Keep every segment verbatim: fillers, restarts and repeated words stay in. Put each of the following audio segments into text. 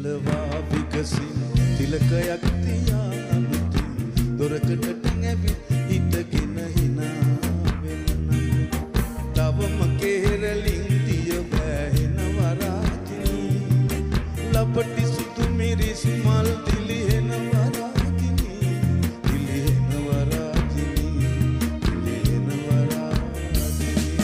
වියලවා විකසින් තිලකයක් තියා අලුතින් දොරකඩට නැවි හිටගෙන හිනා වෙනනම් තවම කෙරලින් දිය බෑහෙන වරාතිනී ලපටි සුදු මිරිස් මල් දිලිහෙන වරාතිනී දිලිහෙන වරාතිනී දිලිහෙන වරාතිනී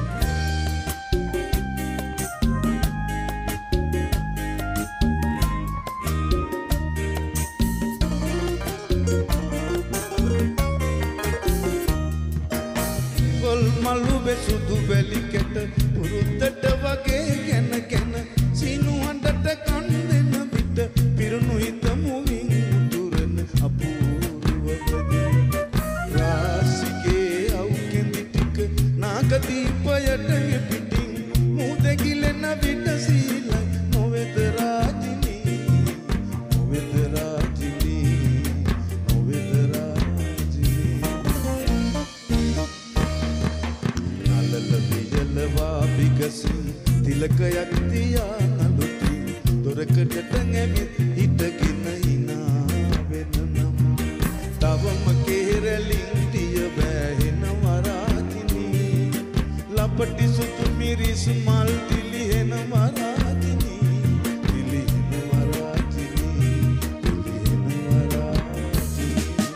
ගොල් මලු බෙසුදු වැලි කෙට පුරුද්දට වගේ ගැන ගැන සීනු හඬට කන් දෙන විට පිරුණු හිත මුවින් උතුරන අපූර්වවදී රාසිගේ අවුකෙන්දි ටික නාගදීපයට පිටින් මුද ගිලෙන විට සීලයි නොවේද රාජිනී නොවේද රාජිනී නොවේද රාජිනී නලල වියලවා විකසින් තිලකයක් තියා අලුතින් දොරකඩට නැවිත් හිටගෙන හිනා වෙනනම් තවම කෙරලින් දිය බෑහෙන වරාතිනී ලපටි සුදු මිරිස් මල් දිලිහෙන වරාතිනී දිලිහෙන වරාතිනී දිලිහෙන වරාතිනී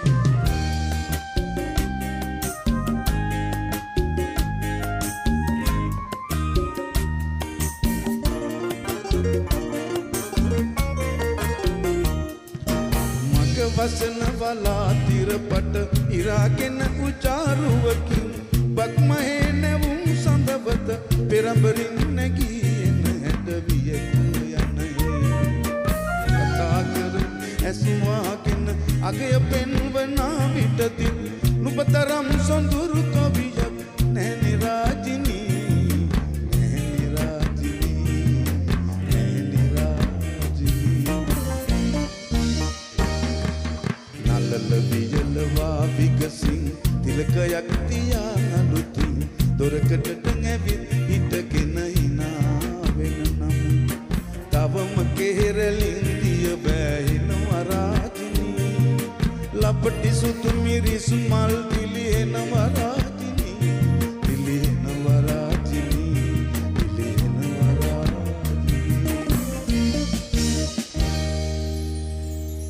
වසන වලා තිරපට ඉරාගෙන උචාරුවකින් බක්මහේ නැවුම් සඳවත පෙරඹරින් නැගී එන හැඩ වියකුල යනයේ කතා කර ඇසුවාගෙන අගය පෙන්වනා විටදී නුඹතරම් සොඳුරු කවියක් නැහෙනි රාජිනී නැහෙනි රාජිනී නැහෙනි රාජිනී නලල වියලවා විකසින් තිලකයක් තියා අලුතින් දොරකඩට නැවිත් හිටගෙන හිනා වෙනනම් තවම කෙරලින් දිය බෑහෙන වරාජිනී ලපටි සුදු මිරිස් මල්